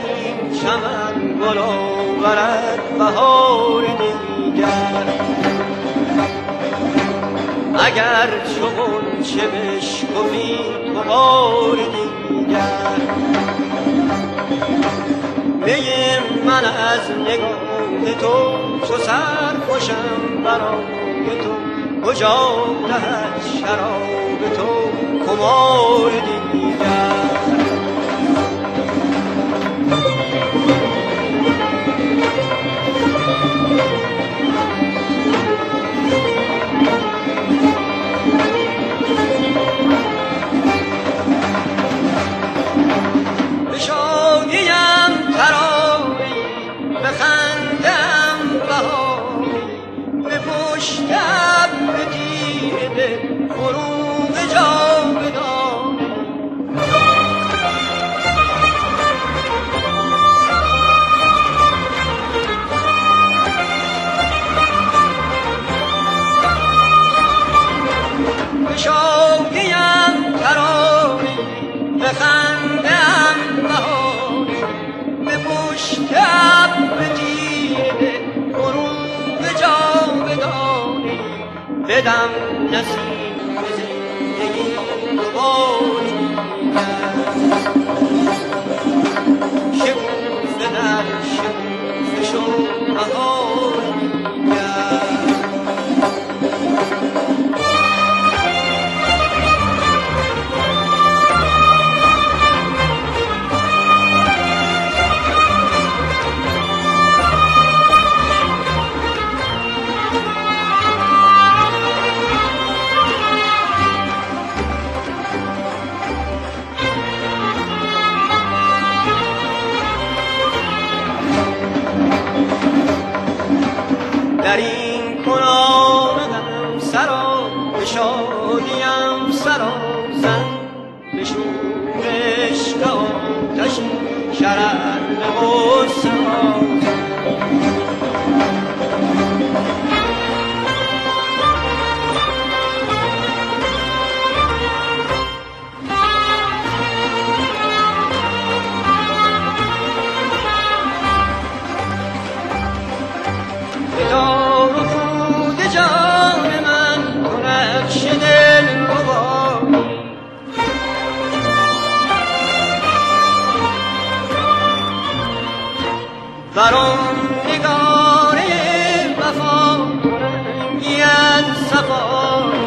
این چمن گل آورد بهار دیگر. اگر چو غنچه بشکفی تو بار دیگر، می من از نگاه تو چو سرخوشم برای تو، کجا دهد شراب تو خمار دیگر. بدم نسیم زندگی دوباره شکوفه در شکوفه شد بهار دیگر. در این کنارم سرا به شادیم سرا زن، به شورش آتش شرر و ساز. برام نگاره وفا رنگی از صفا،